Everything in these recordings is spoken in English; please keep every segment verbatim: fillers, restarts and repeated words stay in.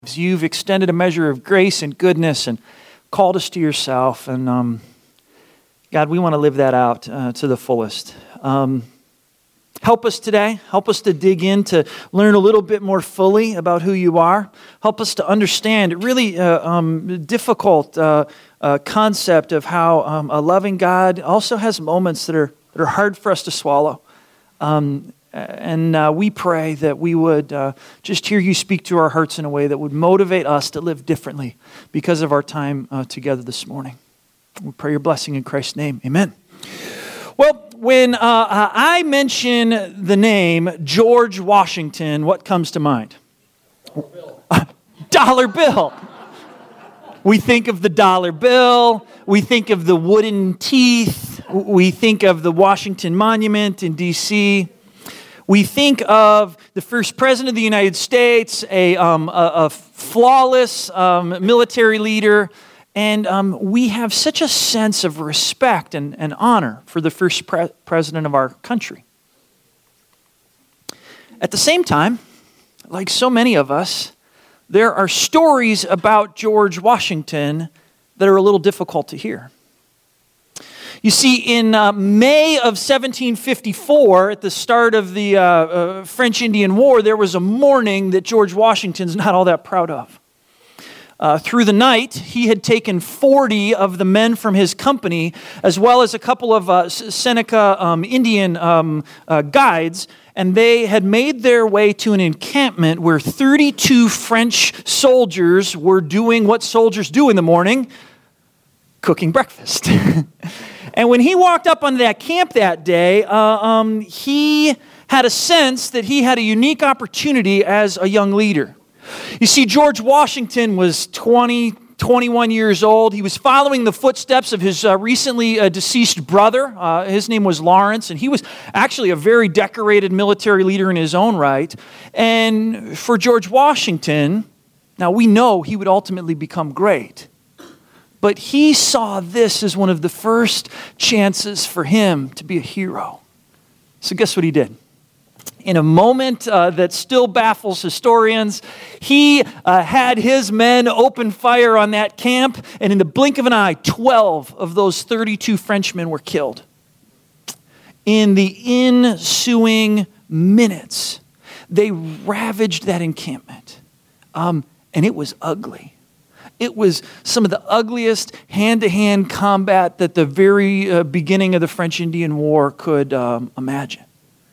You've extended a measure of grace and goodness and called us to yourself. And um, God, we want to live that out uh, to the fullest. Um, help us today. Help us to dig in to learn a little bit more fully about who you are. Help us to understand a really uh, um, difficult uh, uh, concept of how um, a loving God also has moments that are, that are hard for us to swallow. Um, And uh, we pray that we would uh, just hear you speak to our hearts in a way that would motivate us to live differently because of our time uh, together this morning. We pray your blessing in Christ's name. Amen. Well, when uh, I mention the name George Washington, what comes to mind? Dollar bill. Dollar bill. We think of the dollar bill. We think of the wooden teeth. We think of the Washington Monument in D C We think of the first president of the United States, a, um, a, a flawless um, military leader, and um, we have such a sense of respect and, and honor for the first pre- president of our country. At the same time, like so many of us, there are stories about George Washington that are a little difficult to hear. You see, in uh, May of seventeen fifty-four, at the start of the uh, uh, French-Indian War, there was a mourning that George Washington's not all that proud of. Uh, through the night, he had taken forty of the men from his company, as well as a couple of uh, Seneca um, Indian um, uh, guides, and they had made their way to an encampment where thirty-two French soldiers were doing what soldiers do in the morning, cooking breakfast. And when he walked up onto that camp that day, uh, um, he had a sense that he had a unique opportunity as a young leader. You see, George Washington was twenty, twenty-one years old. He was following the footsteps of his uh, recently uh, deceased brother. Uh, his name was Lawrence, and he was actually a very decorated military leader in his own right. And for George Washington, now we know he would ultimately become great. But he saw this as one of the first chances for him to be a hero. So guess what he did? In a moment uh, that still baffles historians, he uh, had his men open fire on that camp, and in the blink of an eye, twelve of those thirty-two Frenchmen were killed. In the ensuing minutes, they ravaged that encampment, um, and it was ugly. It was some of the ugliest hand-to-hand combat that the very uh, beginning of the French-Indian War could um, imagine.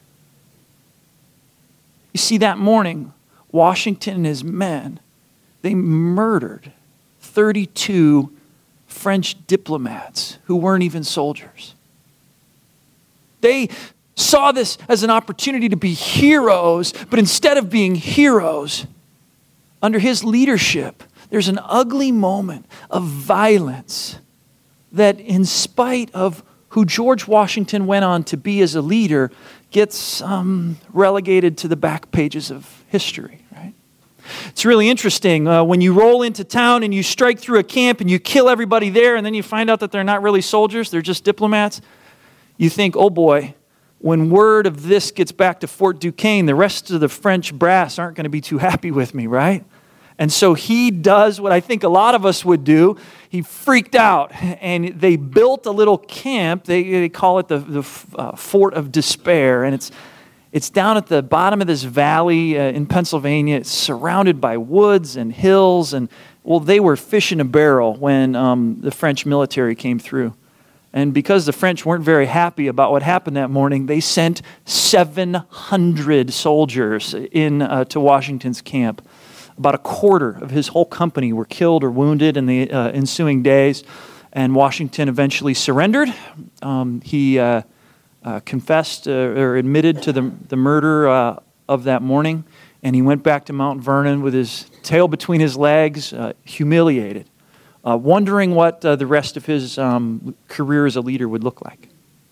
You see, that morning, Washington and his men, they murdered thirty-two French diplomats who weren't even soldiers. They saw this as an opportunity to be heroes, but instead of being heroes, under his leadership, there's an ugly moment of violence that, in spite of who George Washington went on to be as a leader, gets um, relegated to the back pages of history, right? It's really interesting. Uh, when you roll into town and you strike through a camp and you kill everybody there, and then you find out that they're not really soldiers, they're just diplomats, you think, oh boy, when word of this gets back to Fort Duquesne, the rest of the French brass aren't going to be too happy with me, right? And so he does what I think a lot of us would do. He freaked out, and they built a little camp. They, they call it the, the uh, Fort of Despair, and it's it's down at the bottom of this valley uh, in Pennsylvania. It's surrounded by woods and hills, and well, they were fish in a barrel when um, the French military came through. And because the French weren't very happy about what happened that morning, they sent seven hundred soldiers in uh, to Washington's camp. About a quarter of his whole company were killed or wounded in the uh, ensuing days, and Washington eventually surrendered. Um, he uh, uh, confessed uh, or admitted to the, the murder uh, of that morning, and he went back to Mount Vernon with his tail between his legs, uh, humiliated, uh, wondering what uh, the rest of his um, career as a leader would look like.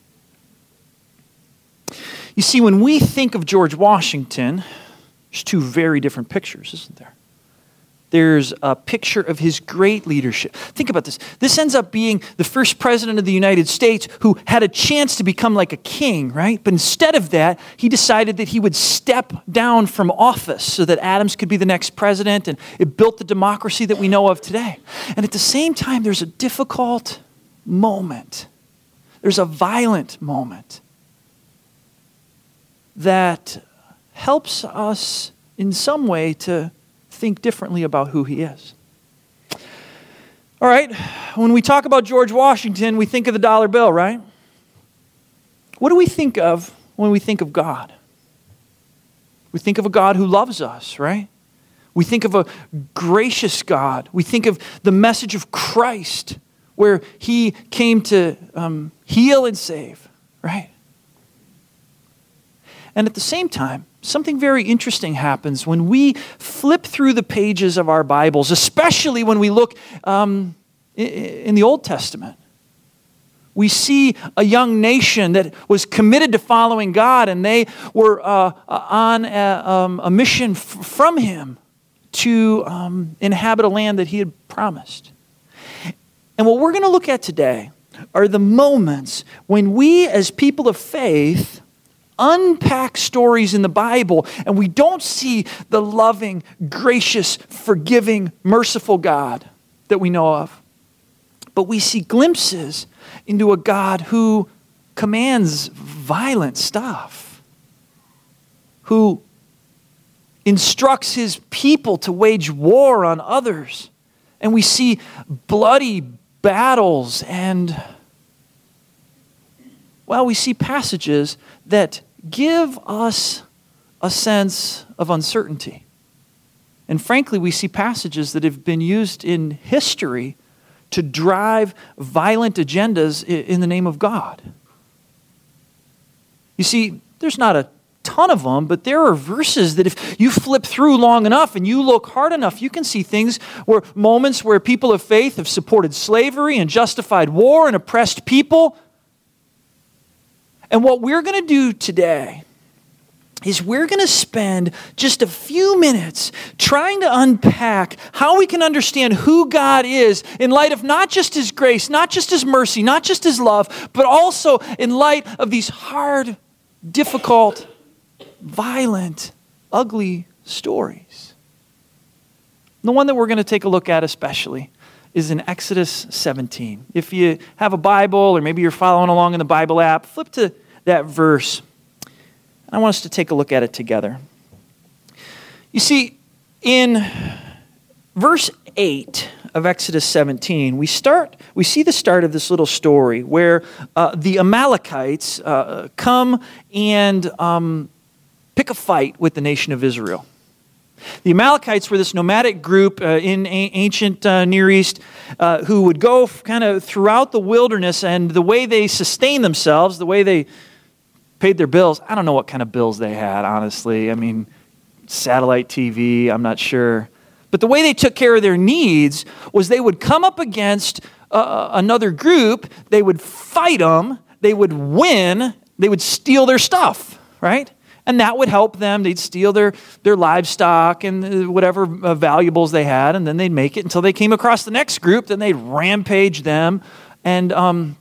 You see, when we think of George Washington, there's two very different pictures, isn't there? there's a picture of his great leadership. Think about this. This ends up being the first president of the United States who had a chance to become like a king, right? But instead of that, he decided that he would step down from office so that Adams could be the next president, and it built the democracy that we know of today. And at the same time, there's a difficult moment. There's a violent moment that helps us in some way to think differently about who he is. All right, when we talk about George Washington, we think of the dollar bill, right? What do we think of when we think of God? We think of a God who loves us, right? We think of a gracious God. We think of the message of Christ, where he came to um, heal and save, right? And at the same time, something very interesting happens when we flip through the pages of our Bibles, especially when we look um, in the Old Testament. We see a young nation that was committed to following God, and they were uh, on a, um, a mission f- from him to um, inhabit a land that he had promised. And what we're going to look at today are the moments when we, as people of faith, unpack stories in the Bible and we don't see the loving, gracious, forgiving, merciful God that we know of. But we see glimpses into a God who commands violent stuff, who instructs his people to wage war on others. And we see bloody battles and, well, we see passages that give us a sense of uncertainty. And frankly, we see passages that have been used in history to drive violent agendas in the name of God. You see, there's not a ton of them, but there are verses that if you flip through long enough and you look hard enough, you can see things where moments where people of faith have supported slavery and justified war and oppressed people. And what we're going to do today is we're going to spend just a few minutes trying to unpack how we can understand who God is in light of not just his grace, not just his mercy, not just his love, but also in light of these hard, difficult, violent, ugly stories. The one that we're going to take a look at especially is in Exodus seventeen. If you have a Bible or maybe you're following along in the Bible app, flip to that verse. I want us to take a look at it together. You see, in verse eight of Exodus seventeen, we start. We see the start of this little story where uh, the Amalekites uh, come and um, pick a fight with the nation of Israel. The Amalekites were this nomadic group uh, in a- ancient uh, Near East uh, who would go f- kind of throughout the wilderness, and the way they sustained themselves, the way they paid their bills, I don't know what kind of bills they had, honestly. I mean, satellite T V, I'm not sure. But the way they took care of their needs was they would come up against uh, another group, they would fight them, they would win, they would steal their stuff, right? And that would help them. They'd steal their, their livestock and whatever uh, valuables they had, and then they'd make it until they came across the next group. Then they'd rampage them. And um,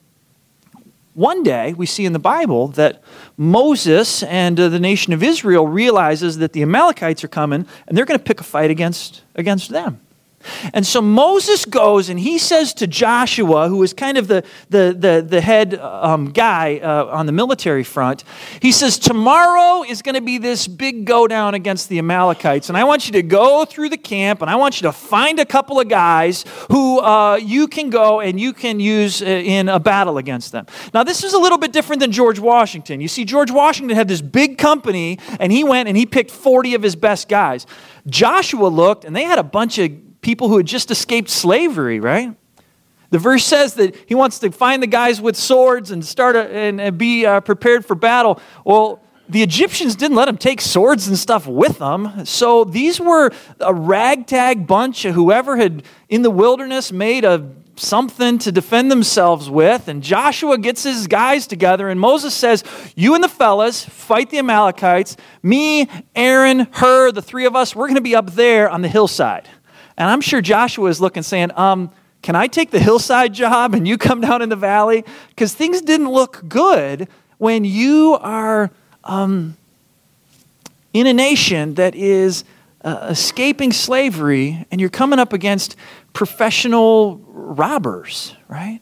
one day, we see in the Bible that Moses and uh, the nation of Israel realizes that the Amalekites are coming, and they're going to pick a fight against, against them. And so Moses goes and he says to Joshua, who is kind of the, the, the, the head um, guy uh, on the military front, he says, tomorrow is going to be this big go down against the Amalekites. And I want you to go through the camp and I want you to find a couple of guys who uh, you can go and you can use uh, in a battle against them. Now, this is a little bit different than George Washington. You see, George Washington had this big company and he went and he picked forty of his best guys. Joshua looked and they had a bunch of people who had just escaped slavery, right? The verse says that he wants to find the guys with swords and start a, and, and be uh, prepared for battle. Well, the Egyptians didn't let them take swords and stuff with them. So these were a ragtag bunch of whoever had in the wilderness made a something to defend themselves with. And Joshua gets his guys together and Moses says, you and the fellas fight the Amalekites. Me, Aaron, Hur, the three of us, we're going to be up there on the hillside. And I'm sure Joshua is looking saying, um, can I take the hillside job and you come down in the valley? Because things didn't look good when you are um, in a nation that is uh, escaping slavery and you're coming up against professional robbers, right?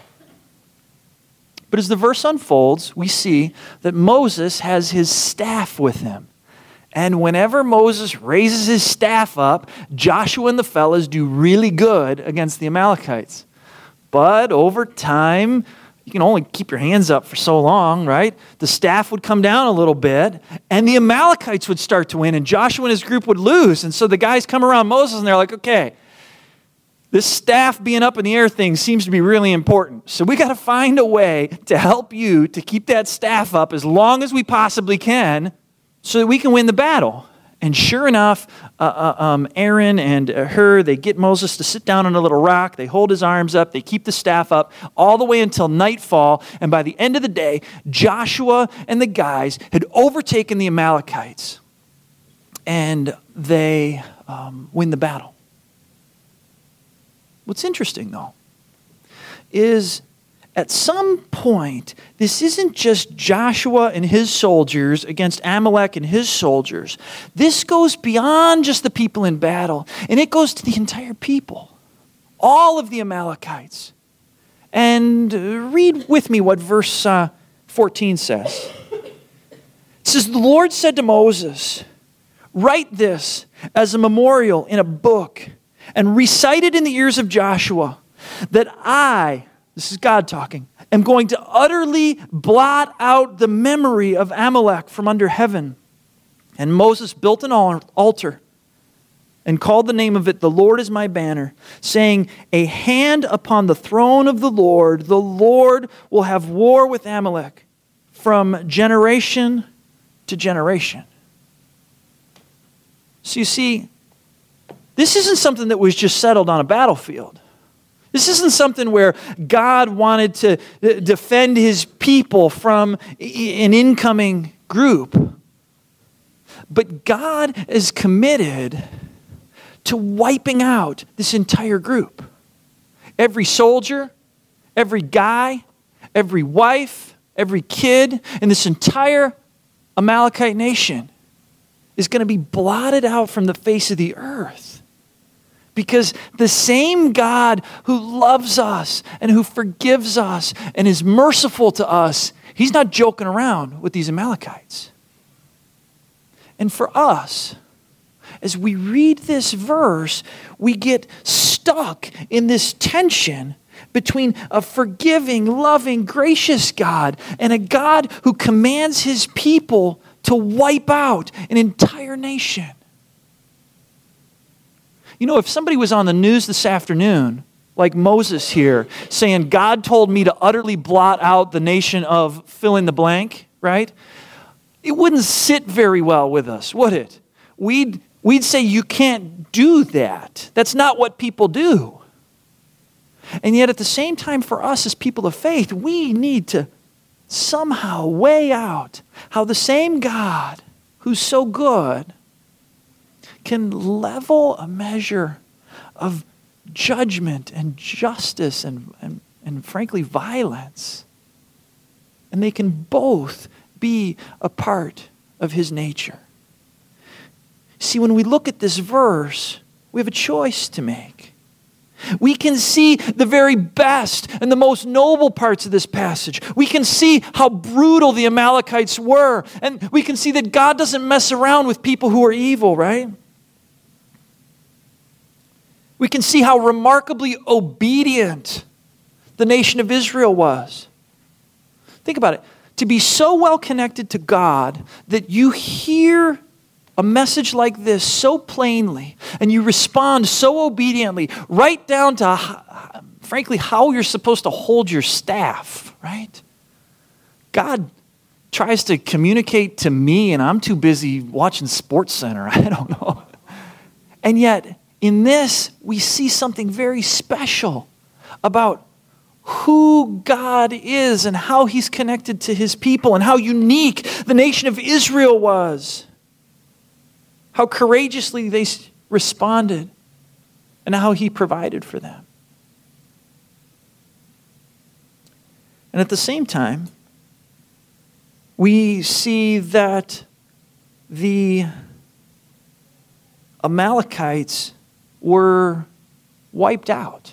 But as the verse unfolds, we see that Moses has his staff with him. And whenever Moses raises his staff up, Joshua and the fellas do really good against the Amalekites. But over time, you can only keep your hands up for so long, right? The staff would come down a little bit, and the Amalekites would start to win, and Joshua and his group would lose. And so the guys come around Moses, and they're like, okay, this staff being up in the air thing seems to be really important. So we got to find a way to help you to keep that staff up as long as we possibly can so that we can win the battle. And sure enough, uh, uh, um, Aaron and uh, Hur, they get Moses to sit down on a little rock. They hold his arms up. They keep the staff up all the way until nightfall. And by the end of the day, Joshua and the guys had overtaken the Amalekites. And they um, win the battle. What's interesting, though, is at some point, this isn't just Joshua and his soldiers against Amalek and his soldiers. This goes beyond just the people in battle, and it goes to the entire people, all of the Amalekites. And read with me what verse uh, fourteen says. It says, the Lord said to Moses, write this as a memorial in a book, and recite it in the ears of Joshua, that I, this is God talking, am going to utterly blot out the memory of Amalek from under heaven. And Moses built an altar and called the name of it, the Lord is my banner, saying, a hand upon the throne of the Lord, the Lord will have war with Amalek from generation to generation. So you see, this isn't something that was just settled on a battlefield. This isn't something where God wanted to defend his people from an incoming group. But God is committed to wiping out this entire group. Every soldier, every guy, every wife, every kid in this entire Amalekite nation is going to be blotted out from the face of the earth. Because the same God who loves us and who forgives us and is merciful to us, he's not joking around with these Amalekites. And for us, as we read this verse, we get stuck in this tension between a forgiving, loving, gracious God and a God who commands his people to wipe out an entire nation. You know, if somebody was on the news this afternoon, like Moses here, saying, God told me to utterly blot out the nation of fill in the blank, right? It wouldn't sit very well with us, would it? We'd, we'd say, you can't do that. That's not what people do. And yet at the same time, for us as people of faith, we need to somehow weigh out how the same God who's so good can level a measure of judgment and justice and, and, and frankly, violence. And they can both be a part of his nature. See, when we look at this verse, we have a choice to make. We can see the very best and the most noble parts of this passage. We can see how brutal the Amalekites were. And we can see that God doesn't mess around with people who are evil, right? We can see how remarkably obedient the nation of Israel was. Think about it. To be so well connected to God that you hear a message like this so plainly and you respond so obediently, right down to, frankly, how you're supposed to hold your staff, right? God tries to communicate to me and I'm too busy watching SportsCenter. I don't know. And yet, in this, we see something very special about who God is and how he's connected to his people and how unique the nation of Israel was. How courageously they responded. and how he provided for them. And at the same time, we see that the Amalekites were wiped out.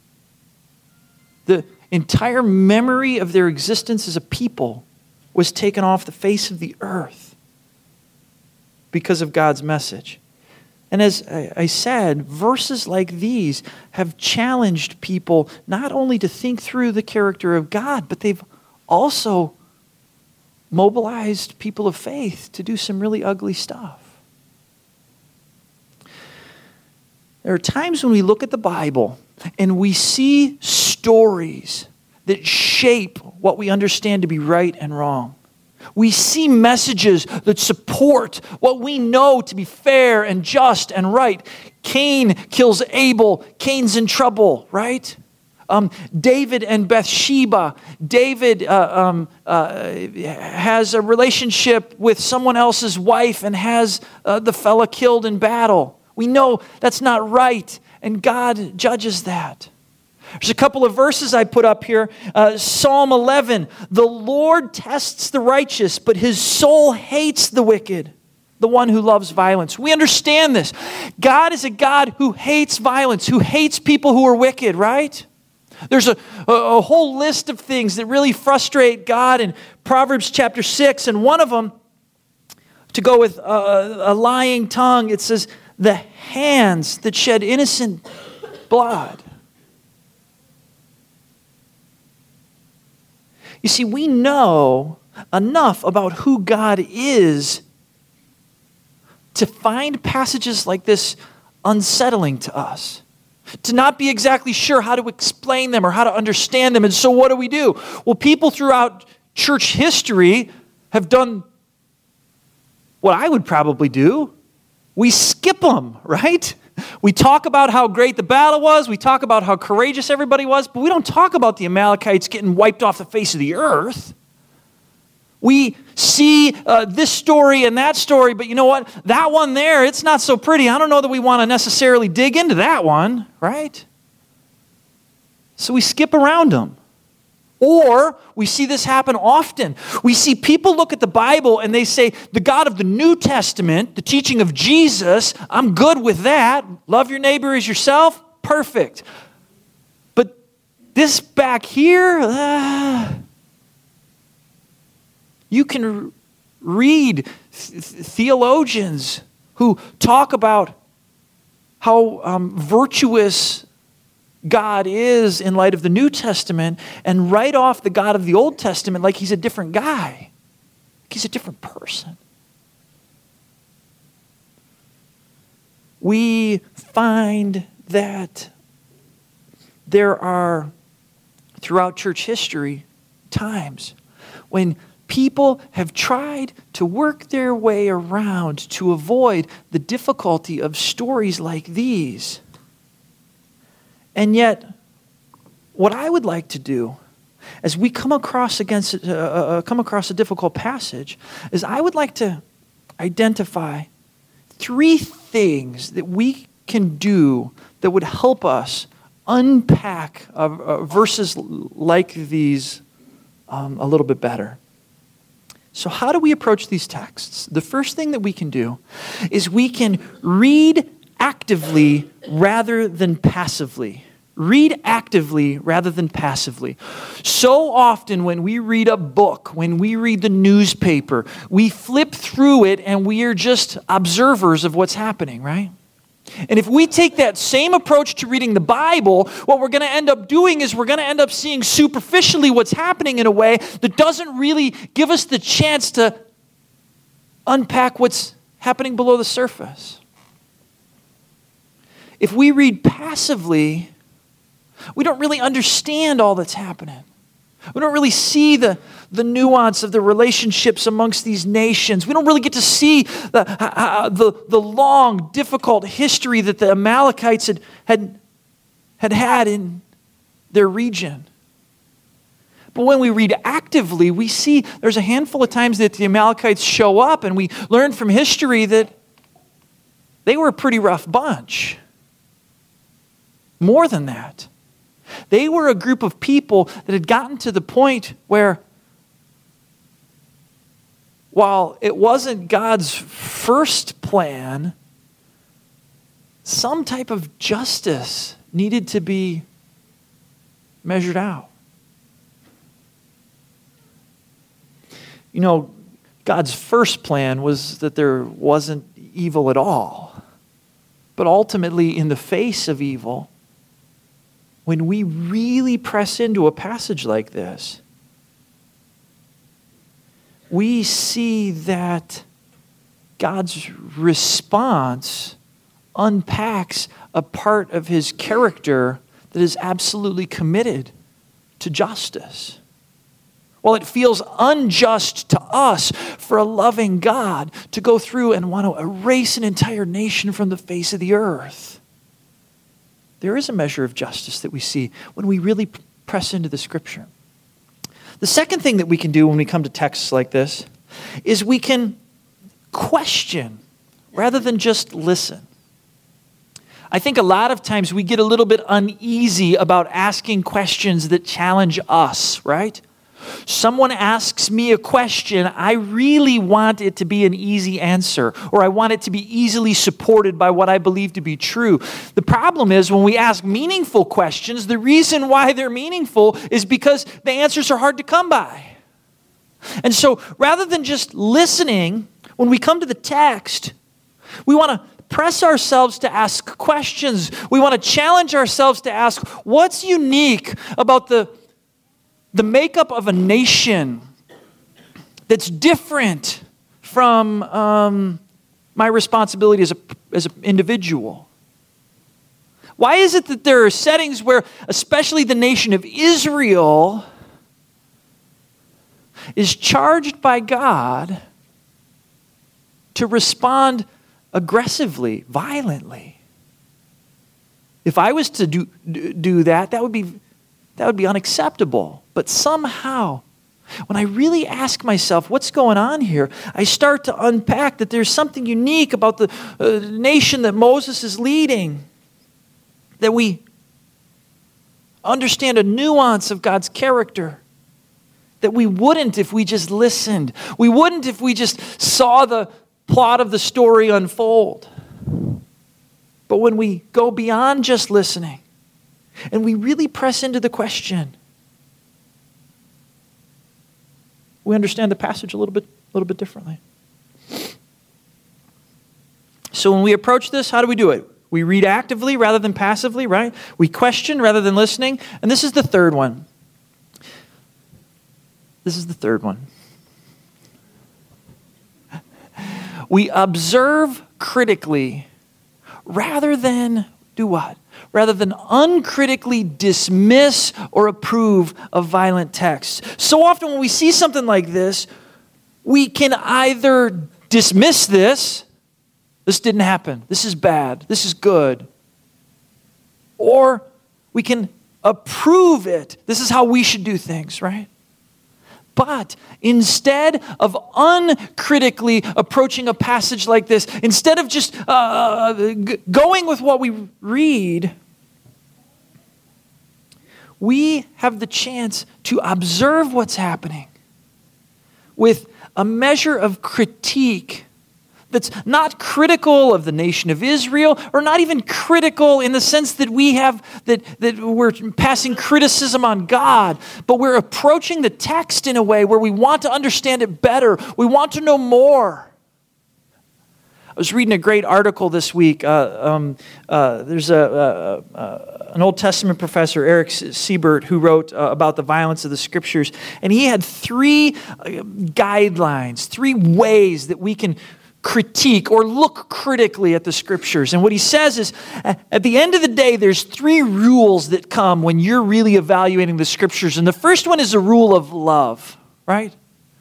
The entire memory of their existence as a people was taken off the face of the earth because of God's message. And as I said, verses like these have challenged people not only to think through the character of God, but they've also mobilized people of faith to do some really ugly stuff. There are times when we look at the Bible and we see stories that shape what we understand to be right and wrong. We see messages that support what we know to be fair and just and right. Cain kills Abel. Cain's in trouble, right? Um, David and Bathsheba. David uh, um, uh, has a relationship with someone else's wife and has uh, the fella killed in battle. We know that's not right, and God judges that. There's a couple of verses I put up here. Uh, Psalm eleven, the Lord tests the righteous, but his soul hates the wicked, the one who loves violence. We understand this. God is a God who hates violence, who hates people who are wicked, right? There's a, a, a whole list of things that really frustrate God in Proverbs chapter six, and one of them, to go with a, a lying tongue, it says, the hands that shed innocent blood. You see, we know enough about who God is to find passages like this unsettling to us, to not be exactly sure how to explain them or how to understand them. And so what do we do? Well, people throughout church history have done what I would probably do. We skip them, right? We talk about how great the battle was. We talk about how courageous everybody was, but we don't talk about the Amalekites getting wiped off the face of the earth. We see uh, this story and that story, but you know what? That one there, it's not so pretty. I don't know that we want to necessarily dig into that one, right? So we skip around them. Or we see this happen often. We see people look at the Bible and they say, the God of the New Testament, the teaching of Jesus, I'm good with that. Love your neighbor as yourself, perfect. But this back here, uh, you can read th- theologians who talk about how um, virtuous God is in light of the New Testament and write off the God of the Old Testament like he's a different guy. Like he's a different person. We find that there are, throughout church history, times when people have tried to work their way around to avoid the difficulty of stories like these. And yet, what I would like to do, as we come across against uh, uh, come across a difficult passage, is I would like to identify three things that we can do that would help us unpack uh, uh, verses like these um, a little bit better. So how do we approach these texts? The first thing that we can do is we can read actively rather than passively. Read actively rather than passively. So often when we read a book, when we read the newspaper, we flip through it and we are just observers of what's happening, right? And if we take that same approach to reading the Bible, what we're going to end up doing is we're going to end up seeing superficially what's happening in a way that doesn't really give us the chance to unpack what's happening below the surface. If we read passively, we don't really understand all that's happening. We don't really see the, the nuance of the relationships amongst these nations. We don't really get to see the, uh, the, the long, difficult history that the Amalekites had, had, had had in their region. But when we read actively, we see there's a handful of times that the Amalekites show up, and we learn from history that they were a pretty rough bunch. More than that. They were a group of people that had gotten to the point where, while it wasn't God's first plan, some type of justice needed to be measured out. You know, God's first plan was that there wasn't evil at all. But ultimately, in the face of evil, when we really press into a passage like this, we see that God's response unpacks a part of his character that is absolutely committed to justice. While it feels unjust to us for a loving God to go through and want to erase an entire nation from the face of the earth, there is a measure of justice that we see when we really press into the Scripture. The second thing that we can do when we come to texts like this is we can question rather than just listen. I think a lot of times we get a little bit uneasy about asking questions that challenge us, right? Someone asks me a question, I really want it to be an easy answer, or I want it to be easily supported by what I believe to be true. The problem is when we ask meaningful questions, the reason why they're meaningful is because the answers are hard to come by. And so rather than just listening, when we come to the text, we want to press ourselves to ask questions. We want to challenge ourselves to ask, what's unique about the The makeup of a nation that's different from um, my responsibility as a as an individual? Why is it that there are settings where, especially the nation of Israel, is charged by God to respond aggressively, violently? If I was to do do that, that would be that would be unacceptable. But somehow, when I really ask myself, what's going on here? I start to unpack that there's something unique about the uh, nation that Moses is leading. That we understand a nuance of God's character that we wouldn't if we just listened. We wouldn't if we just saw the plot of the story unfold. But when we go beyond just listening and we really press into the question, we understand the passage a little bit, a little bit differently. So when we approach this, how do we do it? We read actively rather than passively, right? We question rather than listening. And this is the third one. This is the third one. We observe critically rather than do what? Rather than uncritically dismiss or approve of violent texts. So often when we see something like this, we can either dismiss this, this didn't happen, this is bad, this is good, or we can approve it. This is how we should do things, right? But instead of uncritically approaching a passage like this, instead of just uh, g- going with what we read, we have the chance to observe what's happening with a measure of critique that's not critical of the nation of Israel, or not even critical in the sense that we have, that, that we're passing criticism on God, but we're approaching the text in a way where we want to understand it better. We want to know more. I was reading a great article this week. Uh, um, uh, there's a, a, a, an Old Testament professor, Eric Siebert, who wrote uh, about the violence of the Scriptures, and he had three uh, guidelines, three ways that we can critique or look critically at the Scriptures. And what he says is, at the end of the day, there's three rules that come when you're really evaluating the Scriptures. And the first one is a rule of love, right?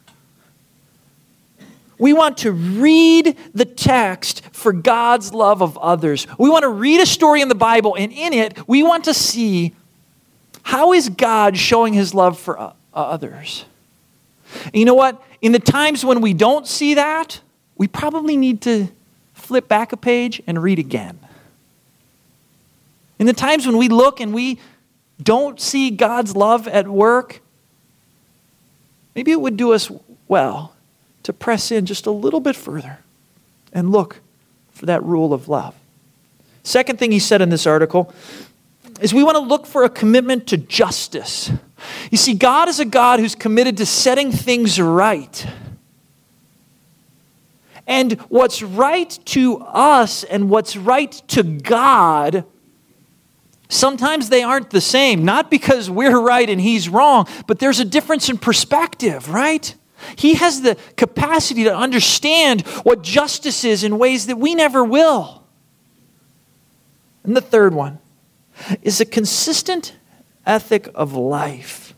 We want to read the text for God's love of others. We want to read a story in the Bible, and in it, we want to see how is God showing his love for uh, others. And you know what? In the times when we don't see that, we probably need to flip back a page and read again. In the times when we look and we don't see God's love at work, maybe it would do us well to press in just a little bit further and look for that rule of love. Second thing he said in this article is we want to look for a commitment to justice. You see, God is a God who's committed to setting things right. And what's right to us and what's right to God, sometimes they aren't the same. Not because we're right and he's wrong, but there's a difference in perspective, right? He has the capacity to understand what justice is in ways that we never will. And the third one is a consistent ethic of life.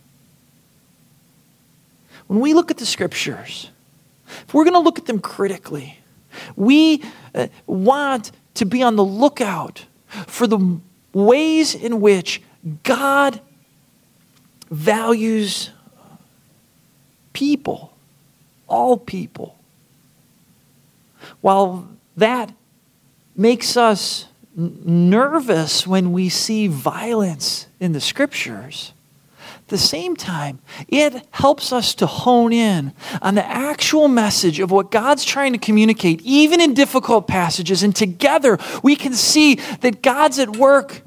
When we look at the scriptures, if we're going to look at them critically, we uh, want to be on the lookout for the ways in which God values people, all people. While that makes us nervous when we see violence in the scriptures, at the same time, it helps us to hone in on the actual message of what God's trying to communicate, even in difficult passages. And together, we can see that God's at work,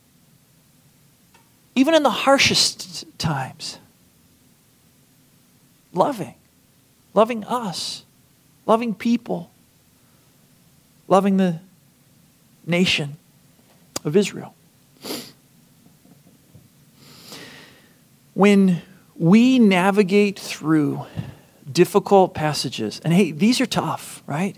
even in the harshest times, loving, loving us, loving people, loving the nation of Israel. When we navigate through difficult passages, and hey, these are tough, right?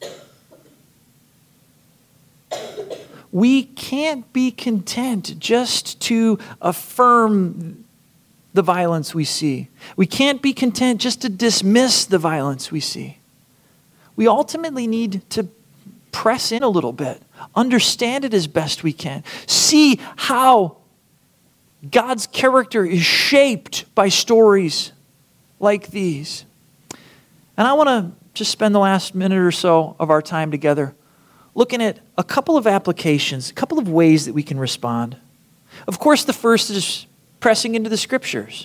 We can't be content just to affirm the violence we see. We can't be content just to dismiss the violence we see. We ultimately need to press in a little bit, understand it as best we can, see how God's character is shaped by stories like these. And I want to just spend the last minute or so of our time together looking at a couple of applications, a couple of ways that we can respond. Of course, the first is pressing into the scriptures.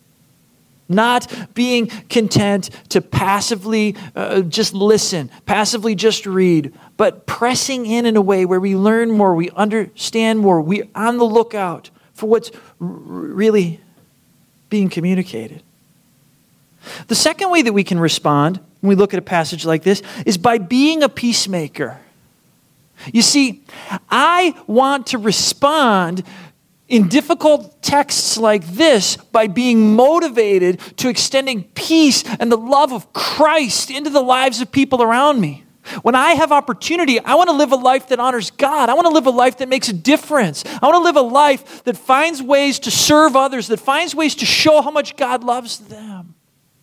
Not being content to passively uh, just listen, passively just read, but pressing in in a way where we learn more, we understand more, we're on the lookout for what's r- really being communicated. The second way that we can respond when we look at a passage like this is by being a peacemaker. You see, I want to respond in difficult texts like this by being motivated to extending peace and the love of Christ into the lives of people around me. When I have opportunity, I want to live a life that honors God. I want to live a life that makes a difference. I want to live a life that finds ways to serve others, that finds ways to show how much God loves them.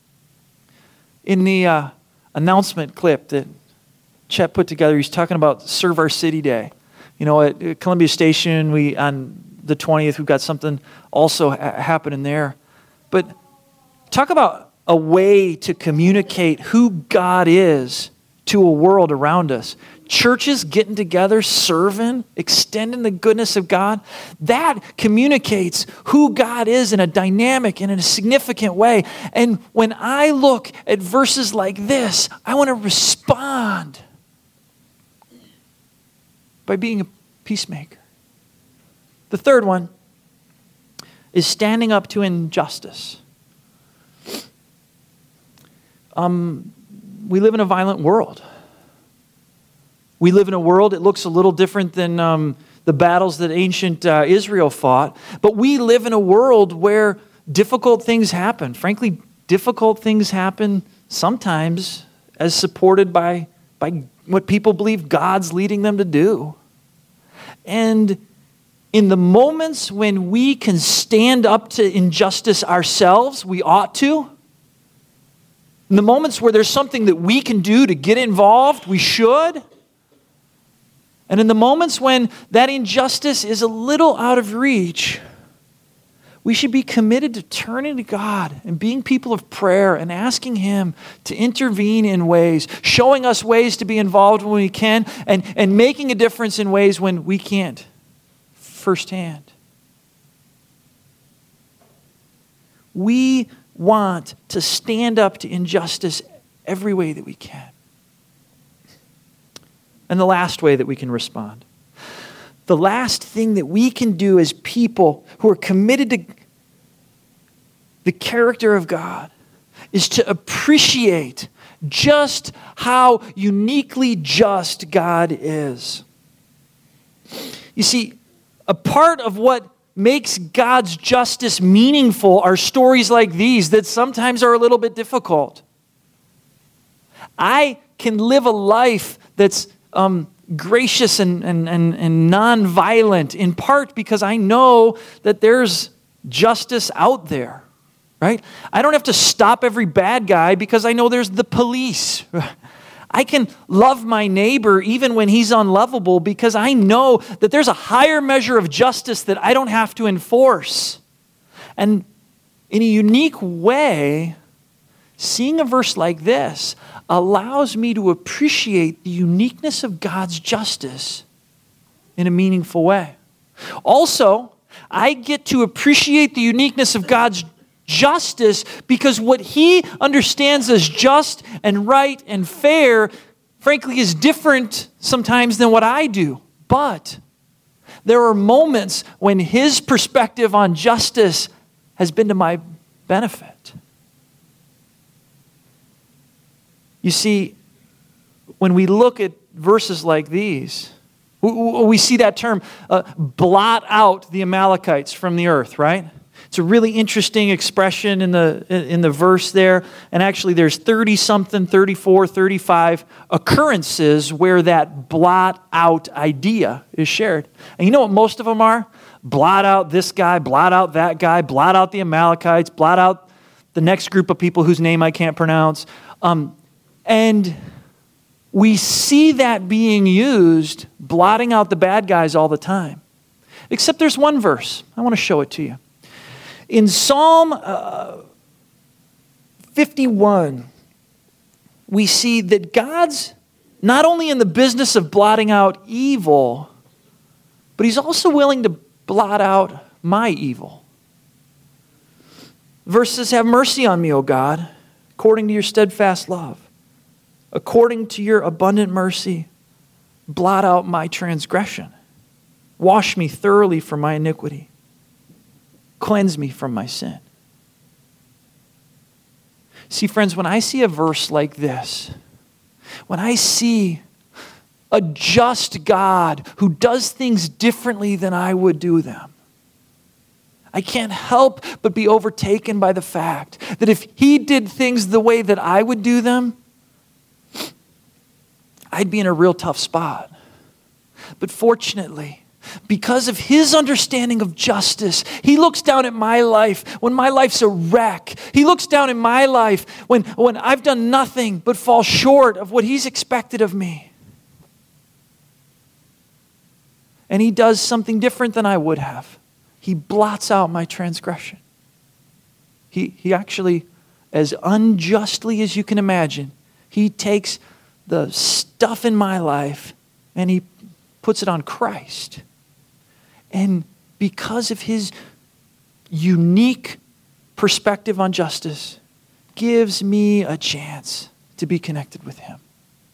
In the uh, announcement clip that Chet put together, he's talking about Serve Our City Day. You know, at Columbia Station, we on the twentieth, we've got something also ha- happening there. But talk about a way to communicate who God is to a world around us. Churches getting together, serving, extending the goodness of God. That communicates who God is in a dynamic and in a significant way. And when I look at verses like this, I want to respond by being a peacemaker. The third one is standing up to injustice. Um, we live in a violent world. We live in a world, it looks a little different than um, the battles that ancient uh, Israel fought, but we live in a world where difficult things happen. Frankly, difficult things happen sometimes as supported by, by what people believe God's leading them to do. And in the moments when we can stand up to injustice ourselves, we ought to. In the moments where there's something that we can do to get involved, we should. And in the moments when that injustice is a little out of reach, we should be committed to turning to God and being people of prayer and asking Him to intervene in ways, showing us ways to be involved when we can, and, and making a difference in ways when we can't firsthand. We want to stand up to injustice every way that we can. And the last way that we can respond. The last thing that we can do as people who are committed to the character of God is to appreciate just how uniquely just God is. You see, a part of what makes God's justice meaningful are stories like these that sometimes are a little bit difficult. I can live a life that's um, gracious and, and, and, and non-violent, in part because I know that there's justice out there, right? I don't have to stop every bad guy because I know there's the police. I can love my neighbor even when he's unlovable because I know that there's a higher measure of justice that I don't have to enforce. And in a unique way, seeing a verse like this allows me to appreciate the uniqueness of God's justice in a meaningful way. Also, I get to appreciate the uniqueness of God's justice because what he understands as just and right and fair, frankly, is different sometimes than what I do. But there are moments when his perspective on justice has been to my benefit. You see, when we look at verses like these, we see that term, uh, blot out the Amalekites from the earth, right? It's a really interesting expression in the in the verse there. And actually there's thirty-something, thirty-four, thirty-five occurrences where that blot out idea is shared. And you know what most of them are? Blot out this guy, blot out that guy, blot out the Amalekites, blot out the next group of people whose name I can't pronounce. Um, and we see that being used, blotting out the bad guys all the time. Except there's one verse. I want to show it to you. In Psalm uh, fifty-one, we see that God's not only in the business of blotting out evil, but he's also willing to blot out my evil. Verse says, have mercy on me, O God, according to your steadfast love. According to your abundant mercy, blot out my transgression. Wash me thoroughly from my iniquity. Cleanse me from my sin. See, friends, when I see a verse like this, when I see a just God who does things differently than I would do them, I can't help but be overtaken by the fact that if he did things the way that I would do them, I'd be in a real tough spot. But fortunately, because of his understanding of justice, he looks down at my life when my life's a wreck. He looks down at my life when, when I've done nothing but fall short of what he's expected of me. And he does something different than I would have. He blots out my transgression. He, he actually, as unjustly as you can imagine, he takes the stuff in my life and he puts it on Christ. And because of his unique perspective on justice, gives me a chance to be connected with him.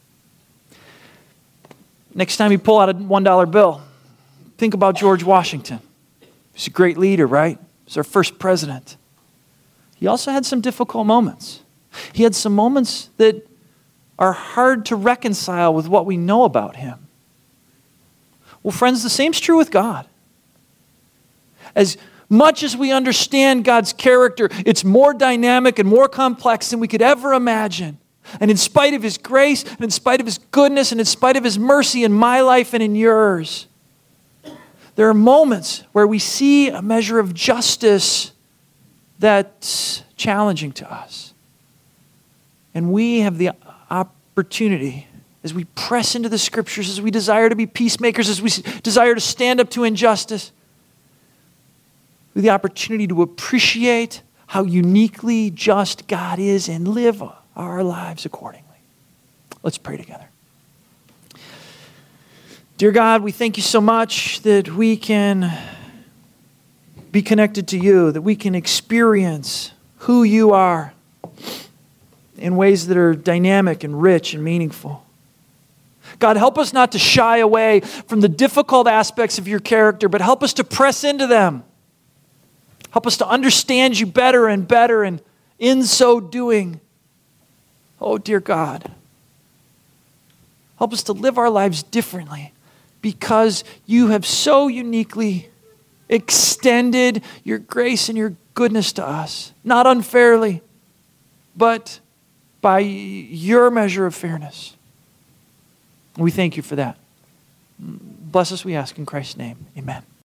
Next time you pull out a one dollar bill, think about George Washington. He's a great leader, right? He's our first president. He also had some difficult moments. He had some moments that are hard to reconcile with what we know about him. Well, friends, the same's true with God. As much as we understand God's character, it's more dynamic and more complex than we could ever imagine. And in spite of his grace, and in spite of his goodness, and in spite of his mercy in my life and in yours, there are moments where we see a measure of justice that's challenging to us. And we have the opportunity, as we press into the scriptures, as we desire to be peacemakers, as we desire to stand up to injustice, with the opportunity to appreciate how uniquely just God is and live our lives accordingly. Let's pray together. Dear God, we thank you so much that we can be connected to you, that we can experience who you are in ways that are dynamic and rich and meaningful. God, help us not to shy away from the difficult aspects of your character, but help us to press into them. Help us to understand you better and better, and in so doing, oh dear God, help us to live our lives differently because you have so uniquely extended your grace and your goodness to us, not unfairly, but by your measure of fairness. We thank you for that. Bless us, we ask in Christ's name. Amen.